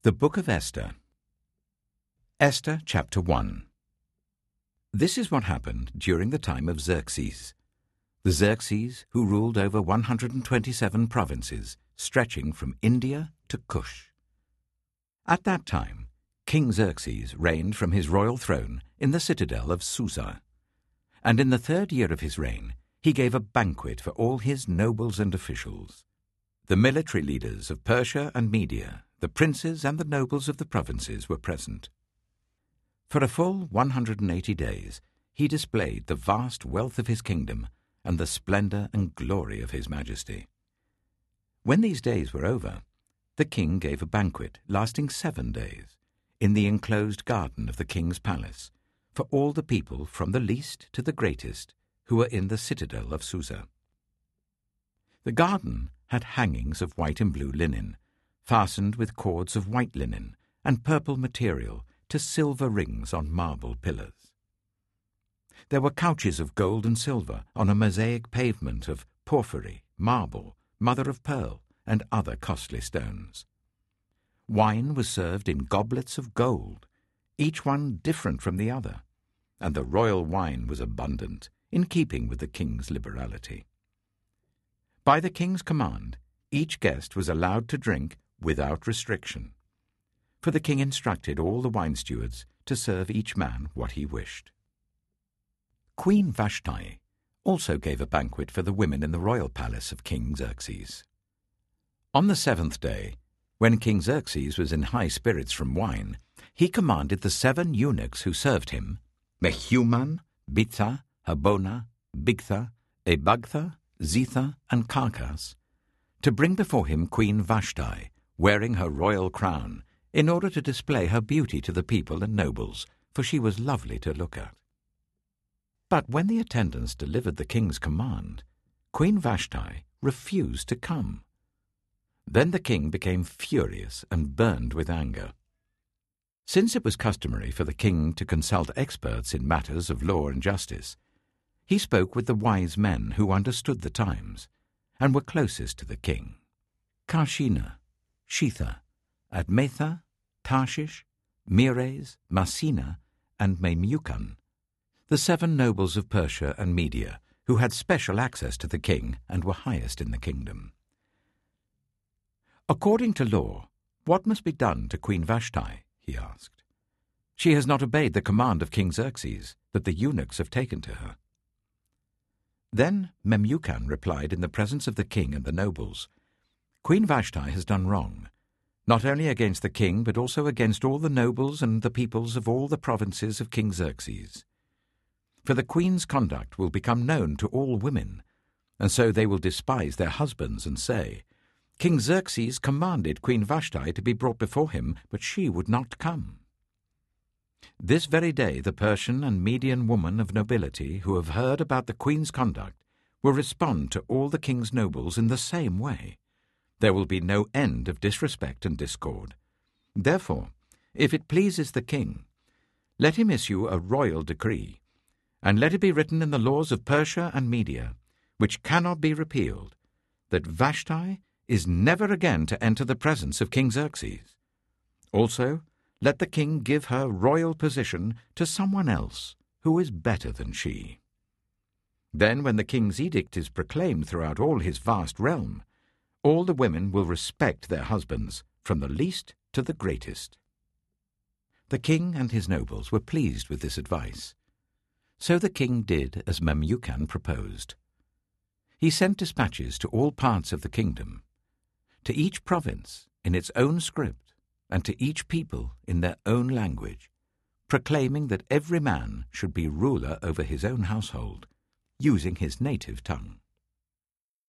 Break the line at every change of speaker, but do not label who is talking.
The Book of Esther. Esther chapter 1. This is what happened during the time of Xerxes. The Xerxes who ruled over 127 provinces, stretching from India to Cush. At that time, King Xerxes reigned from his royal throne in the citadel of Susa. And in the 3rd year of his reign, he gave a banquet for all his nobles and officials. The military leaders of Persia and Media, the princes and the nobles of the provinces were present. For a full 180 days he displayed the vast wealth of his kingdom and the splendor and glory of his majesty. When these days were over, the king gave a banquet lasting 7 days in the enclosed garden of the king's palace for all the people from the least to the greatest who were in the citadel of Susa. The garden had hangings of white and blue linen, fastened with cords of white linen and purple material to silver rings on marble pillars. There were couches of gold and silver on a mosaic pavement of porphyry, marble, mother of pearl, and other costly stones. Wine was served in goblets of gold, each one different from the other, and the royal wine was abundant, in keeping with the king's liberality. By the king's command, each guest was allowed to drink without restriction, for the king instructed all the wine stewards to serve each man what he wished. Queen Vashti also gave a banquet for the women in the royal palace of King Xerxes. On the 7th day, when King Xerxes was in high spirits from wine, he commanded the 7 eunuchs who served him, Mehuman, Bitha, Habona, Bigtha, Ebagtha, Zetha, and Carcas, to bring before him Queen Vashti, wearing her royal crown, in order to display her beauty to the people and nobles, for she was lovely to look at. But when the attendants delivered the king's command, Queen Vashti refused to come. Then the king became furious and burned with anger. Since it was customary for the king to consult experts in matters of law and justice, he spoke with the wise men who understood the times and were closest to the king: Karshina, Shetha, Admatha, Tarshish, Meres, Marsina, and Memucan, the 7 nobles of Persia and Media, who had special access to the king and were highest in the kingdom. According to law, what must be done to Queen Vashti? He asked. She has not obeyed the command of King Xerxes that the eunuchs have taken to her. Then Memucan replied in the presence of the king and the nobles, Queen Vashti has done wrong, not only against the king but also against all the nobles and the peoples of all the provinces of King Xerxes. For the queen's conduct will become known to all women, and so they will despise their husbands and say, King Xerxes commanded Queen Vashti to be brought before him, but she would not come. This very day the Persian and Median women of nobility who have heard about the queen's conduct will respond to all the king's nobles in the same way. There will be no end of disrespect and discord. Therefore, if it pleases the king, let him issue a royal decree, and let it be written in the laws of Persia and Media, which cannot be repealed, that Vashti is never again to enter the presence of King Xerxes. Also, let the king give her royal position to someone else who is better than she. Then, when the king's edict is proclaimed throughout all his vast realm, all the women will respect their husbands, from the least to the greatest. The king and his nobles were pleased with this advice. So the king did as Memucan proposed. He sent dispatches to all parts of the kingdom, to each province in its own script, and to each people in their own language, proclaiming that every man should be ruler over his own household, using his native tongue.